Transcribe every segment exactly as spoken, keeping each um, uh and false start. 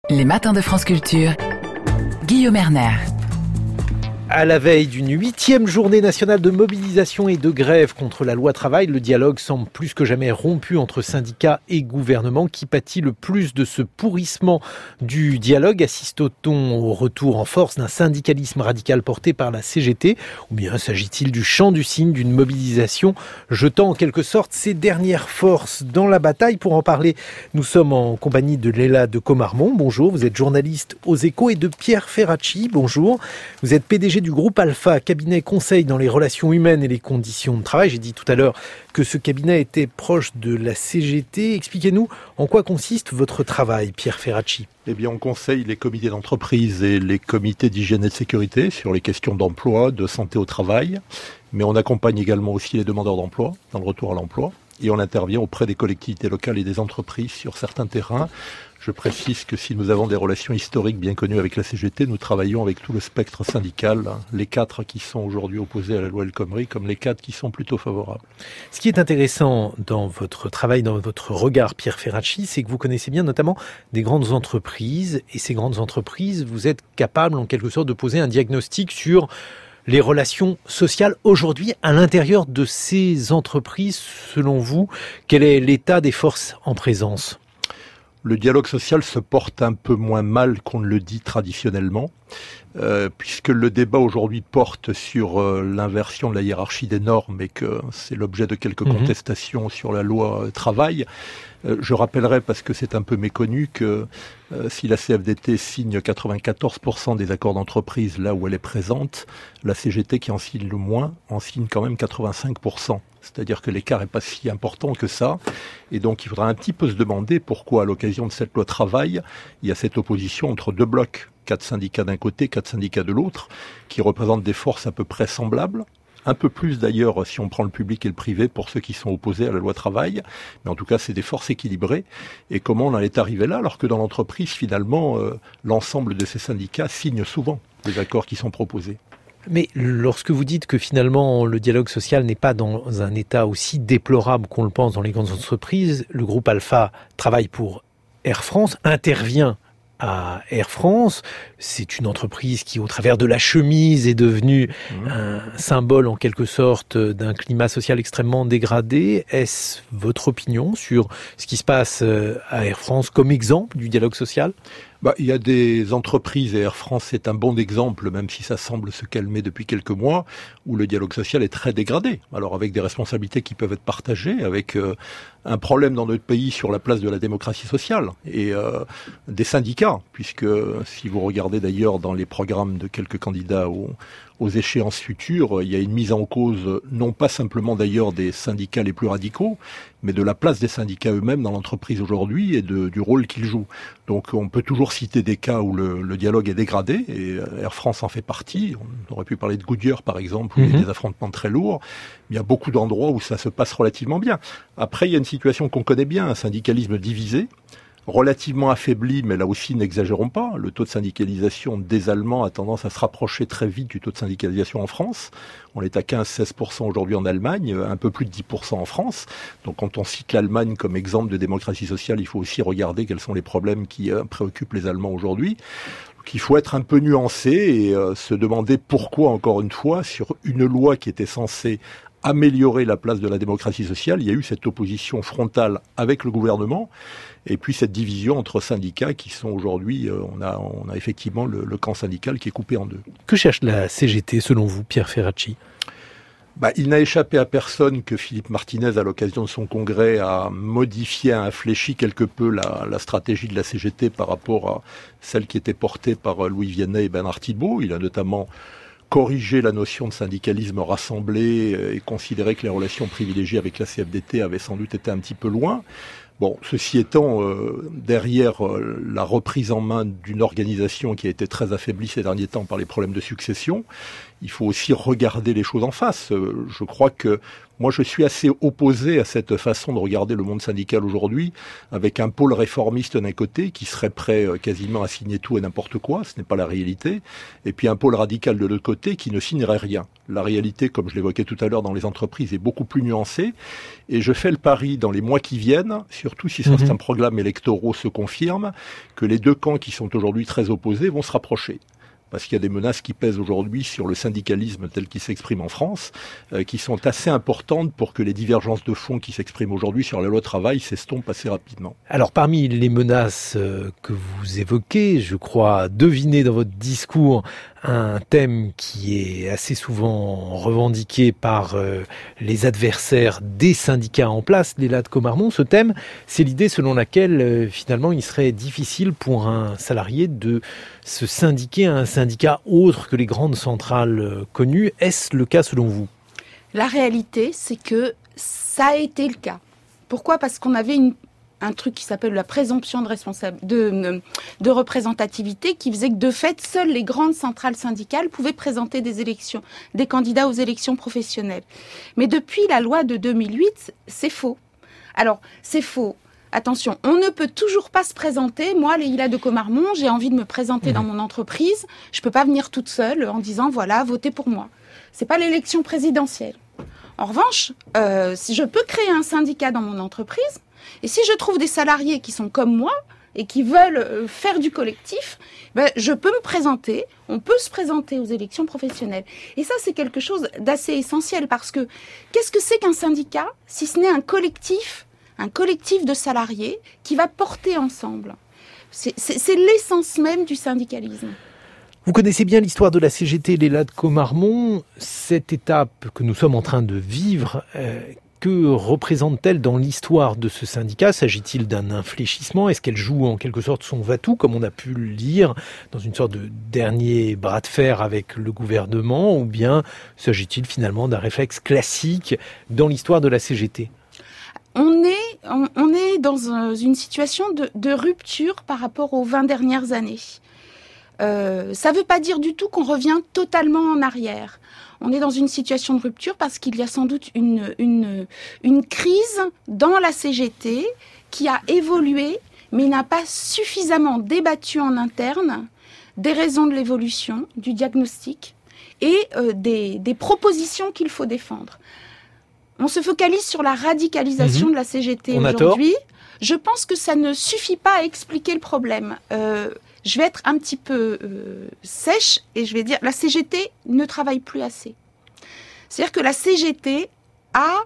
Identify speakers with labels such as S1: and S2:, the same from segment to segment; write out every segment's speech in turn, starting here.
S1: Les matins de France Culture, Guillaume Erner.
S2: À la veille d'une huitième journée nationale de mobilisation et de grève contre la loi travail, le dialogue semble plus que jamais rompu entre syndicats et gouvernement. Qui pâtit le plus de ce pourrissement du dialogue? Assiste-t-on au retour en force d'un syndicalisme radical porté par la C G T? Ou bien s'agit-il du chant du cygne d'une mobilisation jetant en quelque sorte ses dernières forces dans la bataille? Pour en parler, nous sommes en compagnie de Léla de Comarmont. Bonjour, vous êtes journaliste aux Échos, et de Pierre Ferracci. Bonjour, vous êtes P D G du groupe Alpha, cabinet conseil dans les relations humaines et les conditions de travail. J'ai dit tout à l'heure que ce cabinet était proche de la C G T. Expliquez-nous en quoi consiste votre travail, Pierre Ferracci.
S3: Eh bien, on conseille les comités d'entreprise et les comités d'hygiène et de sécurité sur les questions d'emploi, de santé au travail, mais on accompagne également aussi les demandeurs d'emploi dans le retour à l'emploi, et on intervient auprès des collectivités locales et des entreprises sur certains terrains. Je précise que si nous avons des relations historiques bien connues avec la C G T, nous travaillons avec tout le spectre syndical, les quatre qui sont aujourd'hui opposés à la loi El Khomri, comme les quatre qui sont plutôt favorables.
S2: Ce qui est intéressant dans votre travail, dans votre regard, Pierre Ferracci, c'est que vous connaissez bien notamment des grandes entreprises, et ces grandes entreprises, vous êtes capable en quelque sorte de poser un diagnostic sur les relations sociales aujourd'hui à l'intérieur de ces entreprises. Selon vous, quel est l'état des forces en présence ?
S3: Le dialogue social se porte un peu moins mal qu'on ne le dit traditionnellement, euh, puisque le débat aujourd'hui porte sur euh, l'inversion de la hiérarchie des normes et que c'est l'objet de quelques mmh. contestations sur la loi euh, travail. Euh, je rappellerai, parce que c'est un peu méconnu, que euh, si la C F D T signe quatre-vingt-quatorze pour cent des accords d'entreprise là où elle est présente, la C G T, qui en signe le moins, en signe quand même quatre-vingt-cinq pour cent. C'est-à-dire que l'écart n'est pas si important que ça. Et donc, il faudra un petit peu se demander pourquoi, à l'occasion de cette loi travail, il y a cette opposition entre deux blocs, quatre syndicats d'un côté, quatre syndicats de l'autre, qui représentent des forces à peu près semblables. Un peu plus d'ailleurs si on prend le public et le privé pour ceux qui sont opposés à la loi travail. Mais en tout cas, c'est des forces équilibrées. Et comment on en est arrivé là, alors que dans l'entreprise, finalement, euh, l'ensemble de ces syndicats signent souvent les accords qui sont proposés.
S2: Mais lorsque vous dites que finalement le dialogue social n'est pas dans un état aussi déplorable qu'on le pense dans les grandes entreprises, le groupe Alpha travaille pour Air France, intervient à Air France. C'est une entreprise qui, au travers de la chemise, est devenue mmh. un symbole en quelque sorte d'un climat social extrêmement dégradé. Est-ce votre opinion sur ce qui se passe à Air France comme exemple du dialogue social ?
S3: Bah, il y a des entreprises, et Air France est un bon exemple, même si ça semble se calmer depuis quelques mois, où le dialogue social est très dégradé. Alors avec des responsabilités qui peuvent être partagées, avec euh, un problème dans notre pays sur la place de la démocratie sociale et euh, des syndicats, puisque si vous regardez d'ailleurs dans les programmes de quelques candidats aux, aux échéances futures, il y a une mise en cause, non pas simplement d'ailleurs des syndicats les plus radicaux, mais de la place des syndicats eux-mêmes dans l'entreprise aujourd'hui et de, du rôle qu'ils jouent. Donc on peut toujours citer des cas où le, le dialogue est dégradé, et Air France en fait partie. On aurait pu parler de Goodyear par exemple, où mmh. il y a des affrontements très lourds. Il y a beaucoup d'endroits où ça se passe relativement bien. Après, il y a une situation qu'on connaît bien, un syndicalisme divisé, relativement affaibli, mais là aussi n'exagérons pas. Le taux de syndicalisation des Allemands a tendance à se rapprocher très vite du taux de syndicalisation en France. On est à quinze à seize pour cent aujourd'hui en Allemagne, un peu plus de dix pour cent en France. Donc quand on cite l'Allemagne comme exemple de démocratie sociale, il faut aussi regarder quels sont les problèmes qui euh, préoccupent les Allemands aujourd'hui. Donc il faut être un peu nuancé et euh, se demander pourquoi, encore une fois, sur une loi qui était censée améliorer la place de la démocratie sociale, il y a eu cette opposition frontale avec le gouvernement, et puis cette division entre syndicats qui sont aujourd'hui, euh, on a, on a effectivement le, le camp syndical qui est coupé en deux.
S2: Que cherche la C G T selon vous, Pierre Ferracci ?
S3: Bah, il n'a échappé à personne que Philippe Martinez, à l'occasion de son congrès, a modifié, a infléchi quelque peu la, la stratégie de la C G T par rapport à celle qui était portée par Louis Vianney et Bernard Thibault. Il a notamment corriger la notion de syndicalisme rassemblé et considérer que les relations privilégiées avec la C F D T avaient sans doute été un petit peu loin. Bon, ceci étant, euh, derrière euh, la reprise en main d'une organisation qui a été très affaiblie ces derniers temps par les problèmes de succession, il faut aussi regarder les choses en face. Euh, je crois que Moi, je suis assez opposé à cette façon de regarder le monde syndical aujourd'hui, avec un pôle réformiste d'un côté qui serait prêt quasiment à signer tout et n'importe quoi, ce n'est pas la réalité, et puis un pôle radical de l'autre côté qui ne signerait rien. La réalité, comme je l'évoquais tout à l'heure dans les entreprises, est beaucoup plus nuancée, et je fais le pari dans les mois qui viennent, surtout si certains mmh. programmes électoraux se confirment, que les deux camps qui sont aujourd'hui très opposés vont se rapprocher. Parce qu'il y a des menaces qui pèsent aujourd'hui sur le syndicalisme tel qu'il s'exprime en France, euh, qui sont assez importantes pour que les divergences de fond qui s'expriment aujourd'hui sur la loi travail s'estompent assez rapidement.
S2: Alors parmi les menaces euh, que vous évoquez, je crois deviner dans votre discours un thème qui est assez souvent revendiqué par euh, les adversaires des syndicats en place, les L A D Comarmont. Ce thème, c'est l'idée selon laquelle euh, finalement il serait difficile pour un salarié de se syndiquer à un syndicat autre que les grandes centrales euh, connues. Est-ce le cas selon vous ?
S4: La réalité, c'est que ça a été le cas. Pourquoi ? Parce qu'on avait une un truc qui s'appelle la présomption de, responsab... de, de représentativité qui faisait que de fait, seules les grandes centrales syndicales pouvaient présenter des élections, des candidats aux élections professionnelles. Mais depuis la loi de deux mille huit, c'est faux. Alors, c'est faux. Attention, on ne peut toujours pas se présenter. Moi, les L A D de Comarmont, j'ai envie de me présenter mmh. dans mon entreprise. Je ne peux pas venir toute seule en disant, voilà, votez pour moi. Ce n'est pas l'élection présidentielle. En revanche, euh, si je peux créer un syndicat dans mon entreprise, et si je trouve des salariés qui sont comme moi et qui veulent faire du collectif, ben, je peux me présenter, on peut se présenter aux élections professionnelles. Et ça, c'est quelque chose d'assez essentiel parce que qu'est-ce que c'est qu'un syndicat si ce n'est un collectif, un collectif de salariés qui va porter ensemble ? C'est, c'est, c'est l'essence même du syndicalisme.
S2: Vous connaissez bien l'histoire de la C G T, les L A D Comarmont. Cette étape que nous sommes en train de vivre, euh, que représente-t-elle dans l'histoire de ce syndicat ? S'agit-il d'un infléchissement ? Est-ce qu'elle joue en quelque sorte son va-tout, comme on a pu le lire, dans une sorte de dernier bras de fer avec le gouvernement ? Ou bien s'agit-il finalement d'un réflexe classique dans l'histoire de la C G T ?
S4: On est, on, on est dans une situation de, de rupture par rapport aux vingt dernières années. Euh, ça ne veut pas dire du tout qu'on revient totalement en arrière. On est dans une situation de rupture parce qu'il y a sans doute une, une, une crise dans la C G T qui a évolué, mais n'a pas suffisamment débattu en interne des raisons de l'évolution, du diagnostic et euh, des, des propositions qu'il faut défendre. On se focalise sur la radicalisation mmh. de la C G T
S2: On
S4: aujourd'hui. Je pense que ça ne suffit pas à expliquer le problème. Euh, Je vais être un petit peu euh, sèche et je vais dire la C G T ne travaille plus assez. C'est-à-dire que la C G T a,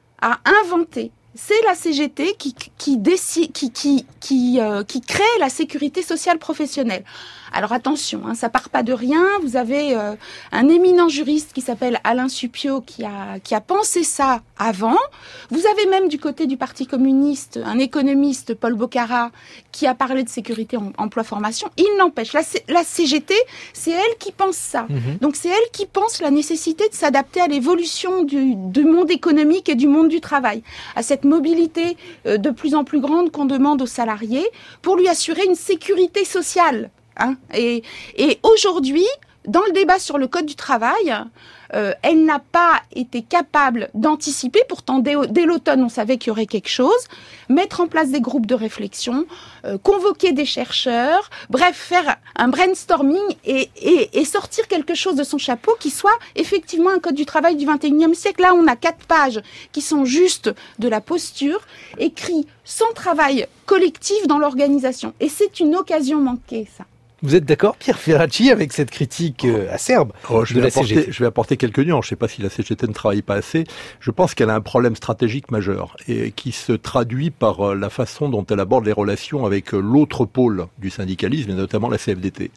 S4: a inventé. C'est la C G T qui, qui, décide, qui, qui, qui, euh, qui crée la sécurité sociale professionnelle. Alors attention, hein, ça part pas de rien. Vous avez euh, un éminent juriste qui s'appelle Alain Supiot qui a, qui a pensé ça avant. Vous avez même du côté du Parti communiste un économiste, Paul Boccara, qui a parlé de sécurité en, emploi-formation. Il n'empêche, la, la C G T, c'est elle qui pense ça. Mmh. Donc c'est elle qui pense la nécessité de s'adapter à l'évolution du, du monde économique et du monde du travail, à cette mobilité euh, de plus en plus grande qu'on demande aux salariés pour lui assurer une sécurité sociale. Hein, et, et aujourd'hui, dans le débat sur le Code du travail, euh, elle n'a pas été capable d'anticiper, pourtant dès, dès l'automne on savait qu'il y aurait quelque chose, mettre en place des groupes de réflexion, euh, convoquer des chercheurs, bref, faire un brainstorming et, et, et sortir quelque chose de son chapeau qui soit effectivement un Code du travail du vingt et unième siècle. Là, on a quatre pages qui sont juste de la posture, écrit sans travail collectif dans l'organisation. Et c'est une occasion manquée, ça.
S2: Vous êtes d'accord, Pierre Ferracci, avec cette critique euh, acerbe
S3: oh, je
S2: de la
S3: apporter,
S2: C G T ?
S3: Je vais apporter quelques nuances. Je ne sais pas si la C G T ne travaille pas assez. Je pense qu'elle a un problème stratégique majeur et qui se traduit par la façon dont elle aborde les relations avec l'autre pôle du syndicalisme, et notamment la C F D T.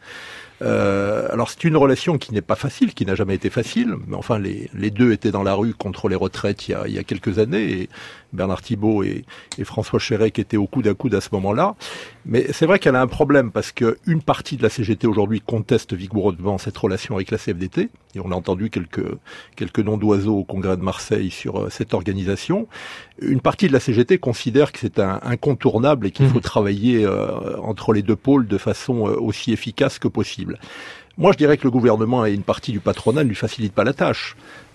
S3: Euh, alors c'est une relation qui n'est pas facile, qui n'a jamais été facile, mais enfin les, les deux étaient dans la rue contre les retraites il y a, il y a quelques années, et Bernard Thibault et, et François Chérec étaient au coude à coude à ce moment-là. Mais c'est vrai qu'elle a un problème parce qu'une partie de la C G T aujourd'hui conteste vigoureusement cette relation avec la C F D T, et on a entendu quelques, quelques noms d'oiseaux au Congrès de Marseille sur euh, cette organisation. Une partie de la C G T considère que c'est un incontournable et qu'il mmh. faut travailler euh, entre les deux pôles de façon euh, aussi efficace que possible. Moi, je dirais que le gouvernement et une partie du patronat ne lui facilitent pas la tâche.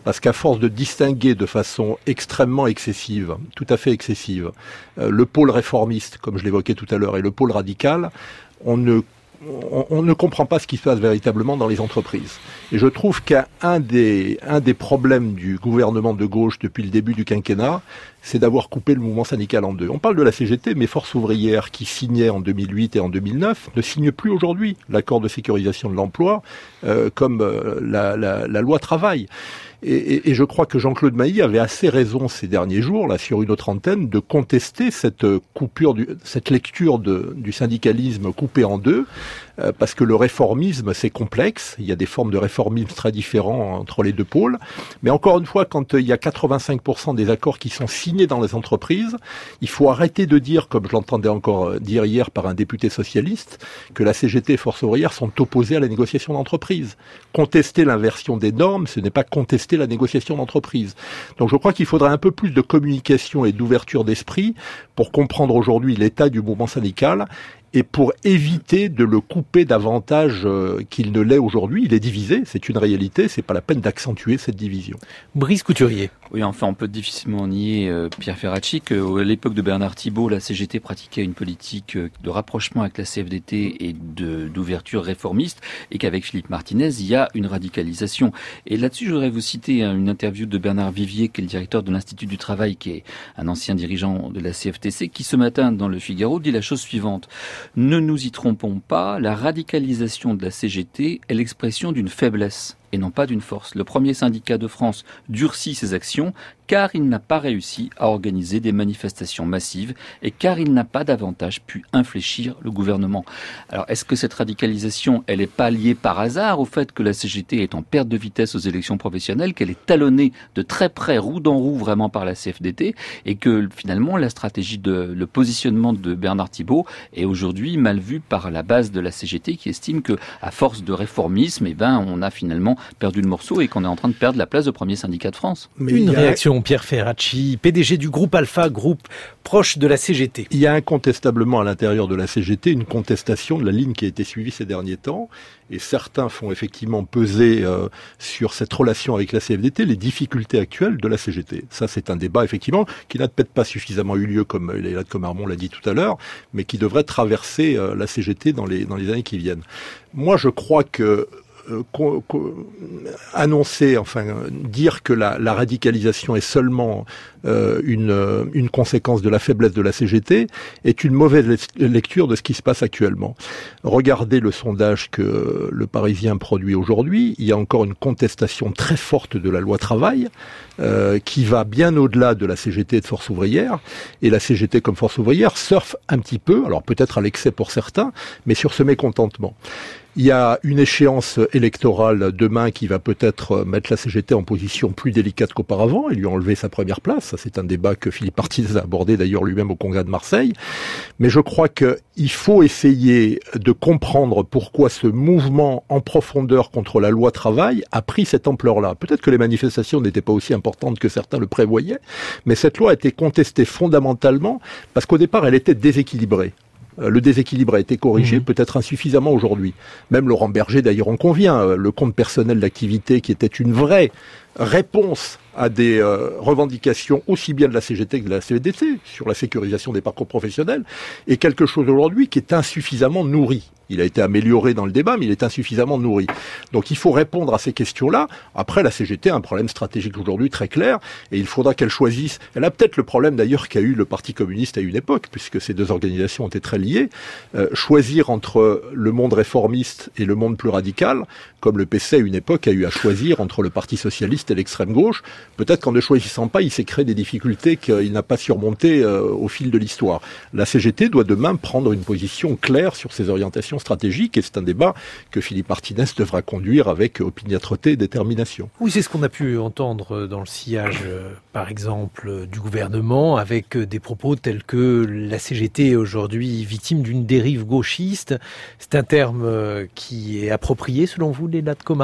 S3: Parce qu'à force de distinguer de façon extrêmement excessive, tout à fait excessive, euh, le pôle réformiste, comme je l'évoquais tout à l'heure, et le pôle radical, on ne On, on ne comprend pas ce qui se passe véritablement dans les entreprises. Et je trouve qu'un des, un des problèmes du gouvernement de gauche depuis le début du quinquennat, c'est d'avoir coupé le mouvement syndical en deux. On parle de la C G T, mais Force ouvrière, qui signait en deux mille huit et en deux mille neuf, ne signe plus aujourd'hui l'accord de sécurisation de l'emploi euh, comme euh, la, la, la loi travail. Et, et, et je crois que Jean-Claude Mailly avait assez raison ces derniers jours, là, sur une autre antenne, de contester cette coupure, du, cette lecture de, du syndicalisme coupé en deux, euh, parce que le réformisme, c'est complexe. Il y a des formes de réformisme très différents entre les deux pôles. Mais encore une fois, quand il y a quatre-vingt-cinq pour cent des accords qui sont signés dans les entreprises, il faut arrêter de dire, comme je l'entendais encore dire hier par un député socialiste, que la C G T et Force ouvrière sont opposées à la négociation d'entreprise. Contester l'inversion des normes, ce n'est pas contester la négociation d'entreprise. Donc je crois qu'il faudrait un peu plus de communication et d'ouverture d'esprit pour comprendre aujourd'hui l'état du mouvement syndical et pour éviter de le couper davantage euh, qu'il ne l'est aujourd'hui. Il est divisé, c'est une réalité, c'est pas la peine d'accentuer cette division.
S2: Brice Couturier.
S5: Oui, enfin, on peut difficilement nier, euh, Pierre Ferracci, qu'à l'époque de Bernard Thibault, la C G T pratiquait une politique de rapprochement avec la C F D T et de, d'ouverture réformiste, et qu'avec Philippe Martinez, il y a une radicalisation. Et là-dessus, je voudrais vous citer une interview de Bernard Vivier, qui est le directeur de l'Institut du Travail, qui est un ancien dirigeant de la C F T C, qui ce matin, dans le Figaro, dit la chose suivante. Ne nous y trompons pas, la radicalisation de la C G T est l'expression d'une faiblesse et non pas d'une force. Le premier syndicat de France durcit ses actions car il n'a pas réussi à organiser des manifestations massives et car il n'a pas davantage pu infléchir le gouvernement. Alors, est-ce que cette radicalisation, elle n'est pas liée par hasard au fait que la C G T est en perte de vitesse aux élections professionnelles, qu'elle est talonnée de très près, roue dans roue, vraiment par la C F D T, et que finalement, la stratégie de, le positionnement de Bernard Thibault est aujourd'hui mal vu par la base de la C G T qui estime que, à force de réformisme, eh ben, on a finalement perdu le morceau et qu'on est en train de perdre la place de premier syndicat de France.
S2: Mais une a... réaction, Pierre Ferracci, P D G du groupe Alpha, groupe proche de la C G T.
S3: Il y a incontestablement à l'intérieur de la C G T une contestation de la ligne qui a été suivie ces derniers temps, et certains font effectivement peser euh, sur cette relation avec la C F D T les difficultés actuelles de la C G T. Ça, c'est un débat effectivement qui n'a peut-être pas suffisamment eu lieu, comme Leïla de Comarmont l'a dit tout à l'heure, mais qui devrait traverser euh, la C G T dans les dans les années qui viennent. Moi, je crois que Euh, co- co- annoncer, enfin dire que la, la radicalisation est seulement euh, une, euh, une conséquence de la faiblesse de la C G T est une mauvaise le- lecture de ce qui se passe actuellement. Regardez le sondage que le Parisien produit aujourd'hui. Il y a encore une contestation très forte de la loi travail euh, qui va bien au-delà de la C G T et de Force ouvrière. Et la C G T comme Force ouvrière surfe un petit peu, alors peut-être à l'excès pour certains, mais sur ce mécontentement. Il y a une échéance électorale demain qui va peut-être mettre la C G T en position plus délicate qu'auparavant et lui enlever sa première place. Ça, c'est un débat que Philippe Martinez a abordé d'ailleurs lui-même au Congrès de Marseille. Mais je crois qu'il faut essayer de comprendre pourquoi ce mouvement en profondeur contre la loi travail a pris cette ampleur-là. Peut-être que les manifestations n'étaient pas aussi importantes que certains le prévoyaient, mais cette loi a été contestée fondamentalement parce qu'au départ, elle était déséquilibrée. Le déséquilibre a été corrigé, mmh. peut-être insuffisamment aujourd'hui. Même Laurent Berger, d'ailleurs, en convient. Le compte personnel d'activité, qui était une vraie réponse à des euh, revendications aussi bien de la C G T que de la C F D T sur la sécurisation des parcours professionnels, est quelque chose aujourd'hui qui est insuffisamment nourri. Il a été amélioré dans le débat, mais il est insuffisamment nourri. Donc il faut répondre à ces questions-là. Après, la C G T a un problème stratégique aujourd'hui très clair, et il faudra qu'elle choisisse. Elle a peut-être le problème d'ailleurs qu'a eu le Parti communiste à une époque, puisque ces deux organisations ont été très liées. Euh, choisir entre le monde réformiste et le monde plus radical, comme le P C à une époque a eu à choisir entre le Parti socialiste et l'extrême gauche. Peut-être qu'en ne choisissant pas, il s'est créé des difficultés qu'il n'a pas surmontées euh, au fil de l'histoire. La C G T doit demain prendre une position claire sur ses orientations stratégiques, et c'est un débat que Philippe Martinez devra conduire avec opiniâtreté et détermination.
S2: Oui, c'est ce qu'on a pu entendre dans le sillage, euh, par exemple, du gouvernement, avec des propos tels que la C G T est aujourd'hui victime d'une dérive gauchiste. C'est un terme euh, qui est approprié, selon vous, Leïla de Comarmont ?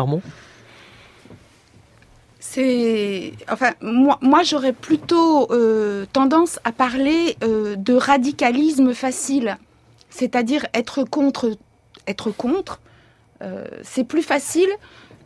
S4: C'est, enfin, moi, moi j'aurais plutôt euh, tendance à parler euh, de radicalisme facile, c'est-à-dire être contre, être contre. Euh, c'est plus facile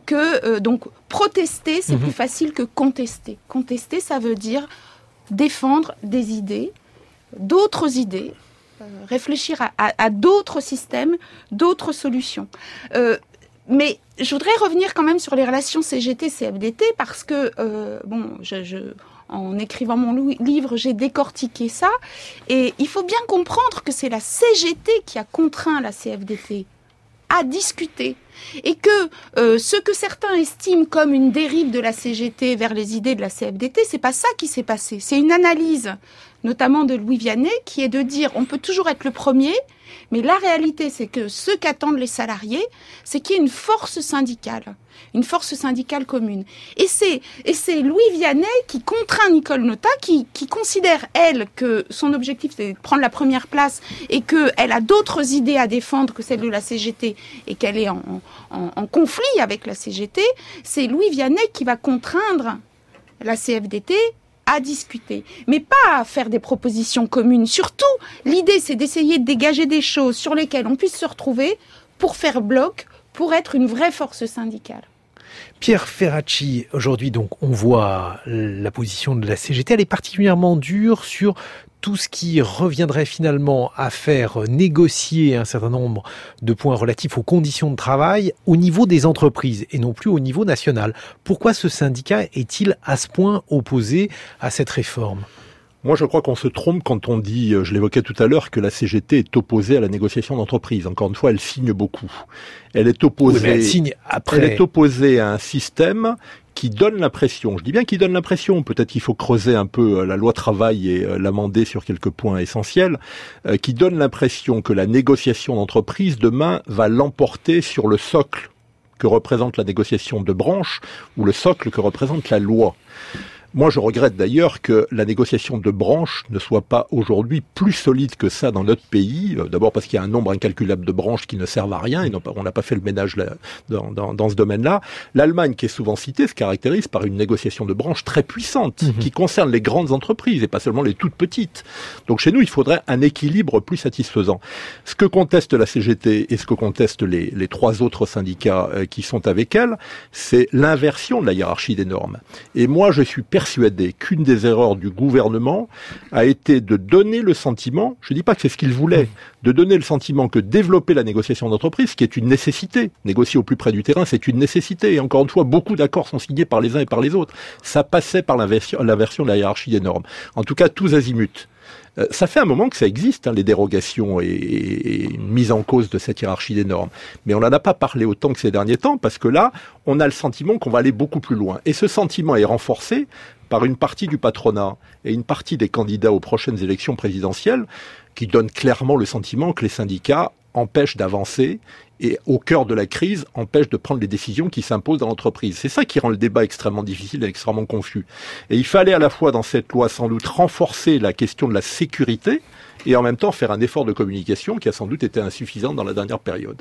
S4: que euh, donc protester, c'est
S2: Mmh.
S4: plus facile que contester. Contester, ça veut dire défendre des idées, d'autres idées, euh, réfléchir à, à, à d'autres systèmes, d'autres solutions. Euh, mais je voudrais revenir quand même sur les relations C G T C F D T parce que euh, bon, je, je, en écrivant mon livre, j'ai décortiqué ça et il faut bien comprendre que c'est la C G T qui a contraint la C F D T à discuter et que euh, ce que certains estiment comme une dérive de la C G T vers les idées de la C F D T, c'est pas ça qui s'est passé. C'est une analyse, notamment de Louis Vianney, qui est de dire on peut toujours être le premier, mais la réalité, c'est que ce qu'attendent les salariés, c'est qu'il y ait une force syndicale, une force syndicale commune. Et c'est, et c'est Louis Vianney qui contraint Nicole Notat, qui, qui considère, elle, que son objectif, c'est de prendre la première place et qu'elle a d'autres idées à défendre que celles de la C G T et qu'elle est en, en, en conflit avec la C G T. C'est Louis Vianney qui va contraindre la C F D T à discuter, mais pas à faire des propositions communes. Surtout, l'idée, c'est d'essayer de dégager des choses sur lesquelles on puisse se retrouver pour faire bloc, pour être une vraie force syndicale.
S2: Pierre Ferracci, aujourd'hui, donc, on voit la position de la C G T. Elle est particulièrement dure sur tout ce qui reviendrait finalement à faire négocier un certain nombre de points relatifs aux conditions de travail au niveau des entreprises et non plus au niveau national. Pourquoi ce syndicat est-il à ce point opposé à cette réforme ?
S3: Moi, je crois qu'on se trompe quand on dit, je l'évoquais tout à l'heure, que la C G T est opposée à la négociation d'entreprise. Encore une fois, elle signe beaucoup. Elle est opposée,
S2: oui, mais elle signe après.
S3: Elle est opposée à un système qui donne l'impression, je dis bien qui donne l'impression, peut-être qu'il faut creuser un peu la loi travail et l'amender sur quelques points essentiels, euh, qui donne l'impression que la négociation d'entreprise demain va l'emporter sur le socle que représente la négociation de branche ou le socle que représente la loi. Moi, je regrette d'ailleurs que la négociation de branche ne soit pas aujourd'hui plus solide que ça dans notre pays. D'abord parce qu'il y a un nombre incalculable de branches qui ne servent à rien et on n'a pas fait le ménage là, dans, dans, dans ce domaine-là. L'Allemagne, qui est souvent citée, se caractérise par une négociation de branche très puissante mmh. qui concerne les grandes entreprises et pas seulement les toutes petites. Donc chez nous, il faudrait un équilibre plus satisfaisant. Ce que conteste la C G T et ce que contestent les, les trois autres syndicats euh, qui sont avec elle, c'est l'inversion de la hiérarchie des normes. Et moi, je suis persuadé persuadé qu'une des erreurs du gouvernement a été de donner le sentiment, je ne dis pas que c'est ce qu'il voulait, de donner le sentiment que développer la négociation d'entreprise, qui est une nécessité, négocier au plus près du terrain, c'est une nécessité, et encore une fois, beaucoup d'accords sont signés par les uns et par les autres, ça passait par l'inversion, l'inversion de la hiérarchie des normes. En tout cas, tous azimuts. Euh, ça fait un moment que ça existe, hein, les dérogations et, et une mise en cause de cette hiérarchie des normes. Mais on n'en a pas parlé autant que ces derniers temps, parce que là, on a le sentiment qu'on va aller beaucoup plus loin. Et ce sentiment est renforcé par une partie du patronat et une partie des candidats aux prochaines élections présidentielles qui donnent clairement le sentiment que les syndicats empêchent d'avancer et, au cœur de la crise, empêchent de prendre les décisions qui s'imposent dans l'entreprise. C'est ça qui rend le débat extrêmement difficile et extrêmement confus. Et il fallait à la fois, dans cette loi, sans doute renforcer la question de la sécurité et en même temps faire un effort de communication qui a sans doute été insuffisant dans la dernière période.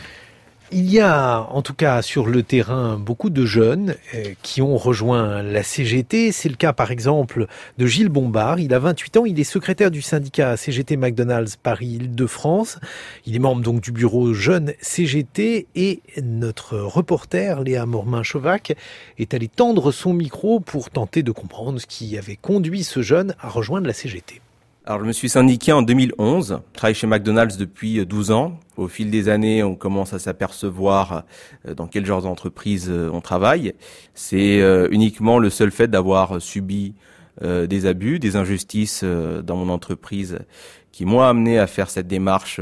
S2: Il y a, en tout cas, sur le terrain, beaucoup de jeunes euh, qui ont rejoint la C G T. C'est le cas, par exemple, de Gilles Bombard. Il a vingt-huit ans. Il est secrétaire du syndicat C G T McDonald's Paris-Île-de-France. Il est membre donc du bureau Jeunes C G T. Et notre reporter, Léa Mormin-Chovac, est allée tendre son micro pour tenter de comprendre ce qui avait conduit ce jeune à rejoindre la C G T.
S6: Alors, je me suis syndiqué en deux mille onze. Je travaille chez McDonald's depuis douze ans. Au fil des années, on commence à s'apercevoir dans quel genre d'entreprise on travaille. C'est uniquement le seul fait d'avoir subi des abus, des injustices dans mon entreprise qui m'ont amené à faire cette démarche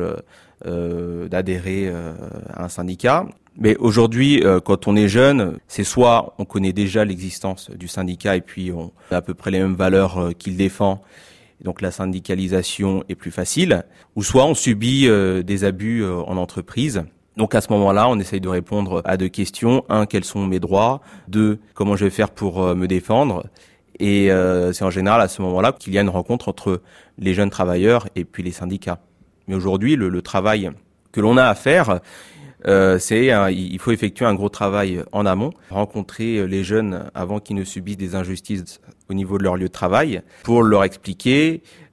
S6: d'adhérer à un syndicat. Mais aujourd'hui, quand on est jeune, c'est soit on connaît déjà l'existence du syndicat et puis on a à peu près les mêmes valeurs qu'il défend, donc la syndicalisation est plus facile, ou soit on subit euh, des abus euh, en entreprise. Donc à ce moment-là, on essaye de répondre à deux questions. Un, quels sont mes droits ? Deux, comment je vais faire pour euh, me défendre ? Et euh, c'est en général à ce moment-là qu'il y a une rencontre entre les jeunes travailleurs et puis les syndicats. Mais aujourd'hui, le, le travail que l'on a à faire, Euh, c'est un, il faut effectuer un gros travail en amont, rencontrer les jeunes avant qu'ils ne subissent des injustices au niveau de leur lieu de travail, pour leur expliquer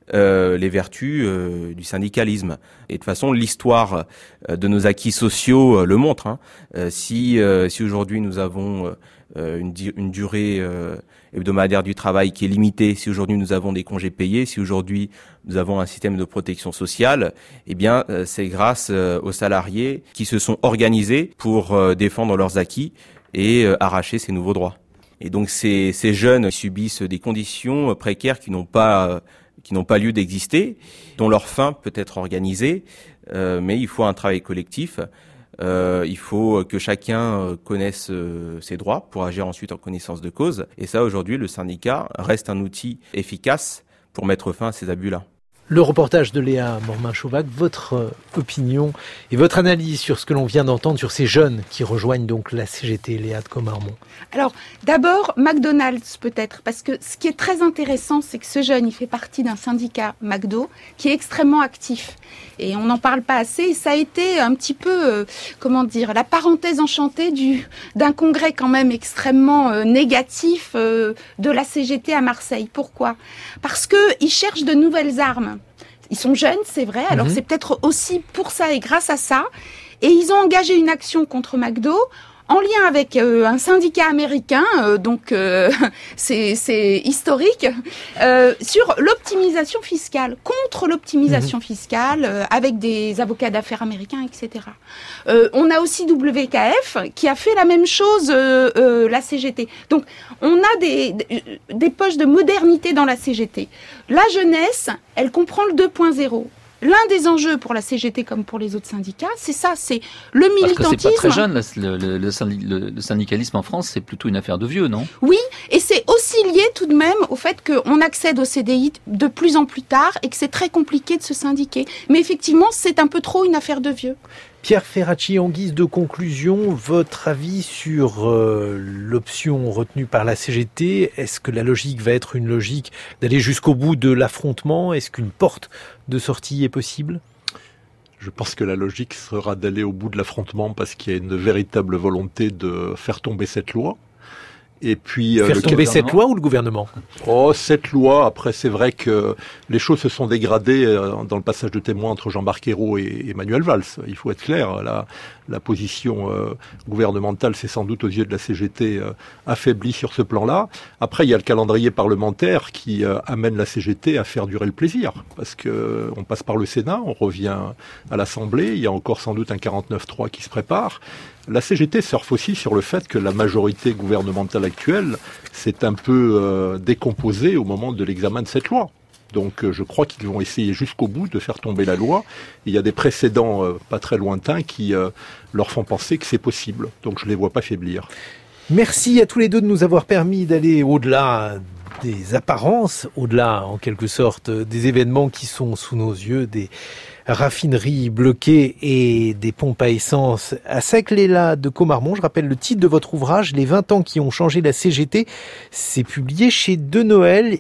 S6: euh, les vertus euh, du syndicalisme. Et de toute façon, l'histoire euh, de nos acquis sociaux euh, le montre. Hein. Euh, si, euh, si aujourd'hui nous avons euh, une, di- une durée euh, hebdomadaire du travail qui est limitée, si aujourd'hui nous avons des congés payés, si aujourd'hui nous avons un système de protection sociale, eh bien, euh, c'est grâce euh, aux salariés qui se sont organisés pour euh, défendre leurs acquis et euh, arracher ces nouveaux droits. Et donc ces, ces jeunes subissent des conditions précaires qui n'ont pas euh, qui n'ont pas lieu d'exister, dont leur fin peut être organisée, euh, mais il faut un travail collectif. Euh, il faut que chacun connaisse euh, ses droits pour agir ensuite en connaissance de cause. Et ça, aujourd'hui, le syndicat reste un outil efficace pour mettre fin à ces abus-là.
S2: Le reportage de Léa Mormin-Chauvac, votre euh, opinion et votre analyse sur ce que l'on vient d'entendre sur ces jeunes qui rejoignent donc la C G T, Léa de Comarmont.
S4: Alors, d'abord, McDonald's peut-être, parce que ce qui est très intéressant, c'est que ce jeune, il fait partie d'un syndicat McDo qui est extrêmement actif. Et on n'en parle pas assez, et ça a été un petit peu, euh, comment dire, la parenthèse enchantée du, d'un congrès quand même extrêmement euh, négatif euh, de la C G T à Marseille. Pourquoi ? Parce qu'ils cherchent de nouvelles armes. Ils sont jeunes, c'est vrai, alors mmh. c'est peut-être aussi pour ça et grâce à ça. Et ils ont engagé une action contre McDo en lien avec euh, un syndicat américain, euh, donc euh, c'est, c'est historique, euh, sur l'optimisation fiscale, contre l'optimisation mmh. fiscale, euh, avec des avocats d'affaires américains, et cetera. Euh, on a aussi W K F qui a fait la même chose, euh, euh, la C G T. Donc on a des, des, des poches de modernité dans la C G T. La jeunesse, elle comprend le deux point zéro. L'un des enjeux pour la C G T comme pour les autres syndicats, c'est ça, c'est le militantisme.
S5: Parce que c'est pas très jeune, le, le, le, le syndicalisme en France, c'est plutôt une affaire de vieux, non ?
S4: Oui, et c'est aussi lié tout de même au fait qu'on accède au C D I de plus en plus tard et que c'est très compliqué de se syndiquer. Mais effectivement, c'est un peu trop une affaire de vieux.
S2: Pierre Ferracci, en guise de conclusion, votre avis sur euh, l'option retenue par la C G T ? Est-ce que la logique va être une logique d'aller jusqu'au bout de l'affrontement ? Est-ce qu'une porte de sortie est possible ?
S3: Je pense que la logique sera d'aller au bout de l'affrontement parce qu'il y a une véritable volonté de faire tomber cette loi. Et puis,
S2: faire euh, tomber cette loi ou le gouvernement ?
S3: Oh, cette loi. Après, c'est vrai que les choses se sont dégradées euh, dans le passage de témoin entre Jean-Marc Ayrault et, et Manuel Valls. Il faut être clair. La, la position euh, gouvernementale s'est sans doute aux yeux de la C G T euh, affaiblie sur ce plan-là. Après, il y a le calendrier parlementaire qui euh, amène la C G T à faire durer le plaisir, parce que euh, on passe par le Sénat, on revient à l'Assemblée. Il y a encore sans doute un quarante-neuf trois qui se prépare. La C G T surfe aussi sur le fait que la majorité gouvernementale actuelle s'est un peu euh, décomposée au moment de l'examen de cette loi. Donc euh, je crois qu'ils vont essayer jusqu'au bout de faire tomber la loi. Et il y a des précédents euh, pas très lointains qui euh, leur font penser que c'est possible. Donc je ne les vois pas faiblir.
S2: Merci à tous les deux de nous avoir permis d'aller au-delà des apparences, au-delà en quelque sorte des événements qui sont sous nos yeux, des raffineries bloquées et des pompes à essence à sec. Léa de Comarmont, je rappelle le titre de votre ouvrage, Les vingt ans qui ont changé la C G T. C'est publié chez De Noël.